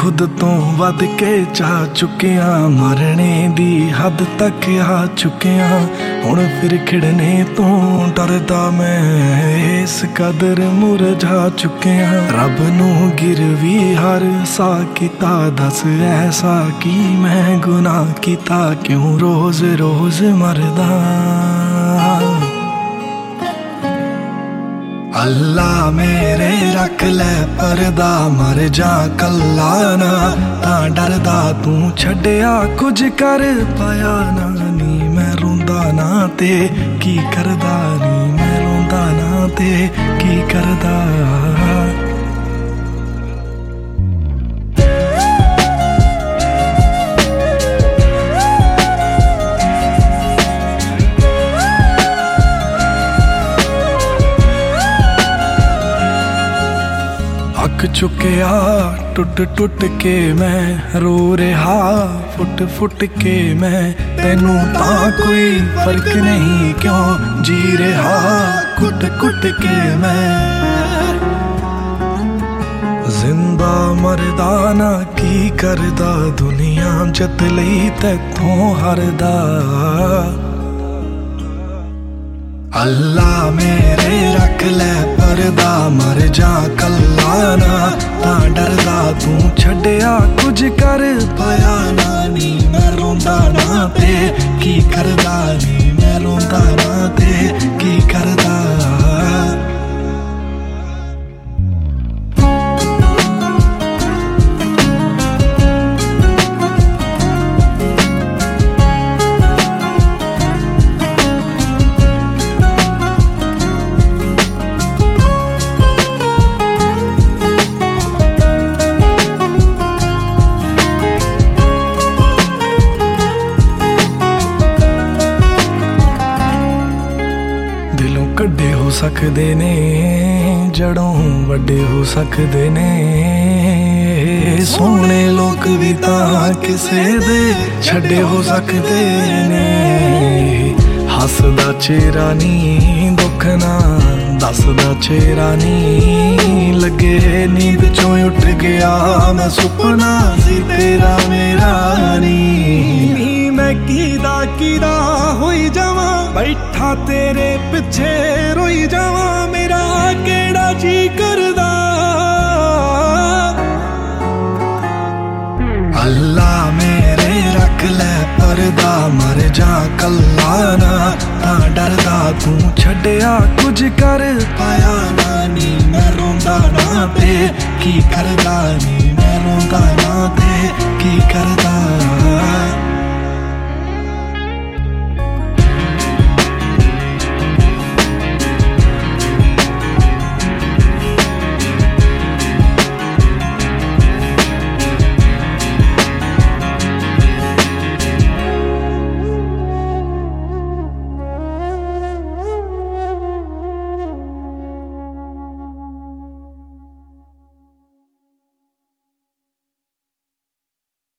खुद तो वध के चाह चुकिया, मरने दी हद तक आ चुकिया। हुण फिर खिड़ने तो डरदा मैं, इस कदर मुरझा चुकिया। रब नू गिरवी हर सा किता, दस ऐसा की मैं गुनाह किता, क्यों रोज रोज मरदा। अल्लाह मेरे रख ले परदा, मर जा कल्ला ना तां डरदा। तू छड्डिया कुछ कर पाया ना, नी मैं रोंदा ना ते की करदा, नी मैं रोंदा ना ते की करदा। अक चुकिया टुट टुट के मैं रो रहा, फुट फुट के मैं तेनू तां कोई फर्क नहीं, क्यों जी रहा कुट कुट के मैं। जिंदा मरदा ना की करदा, दुनिया जत लई तैथों हरदा। अल्लाह मेरे रख ले परदा, मर जा कल्ला ना तां डरदा। तू छड्डिया कुछ कर पाया ना, नी मैं रोंदा ना ते की करदा, नी मैं रोंदा ना ते की करदा। दिलों कड्डे हो सकदे ने, जड़ों वड्डे हो सकदे ने। सोहणे लोग भी तां किसे दे छड्डे हो सकदे ने। हसदा चेहरा नी दुख ना दसदा चेहरा नी, लगे नींद चों उठ गया मैं सुपना सी तेरा मेरा नी। मैं कीदा होई जावां, बैठा तेरे पिछे रोई जावां, मेरा केड़ा जी करदा। अल्लाह मेरे रख ले परदा, मर जा कल्ला ना तां डरदा। तू छड्डिया कुछ कर पाया ना, नी मैं रोंदा ना ते की करदा, नी मैं रोंदा ना ते की करदा।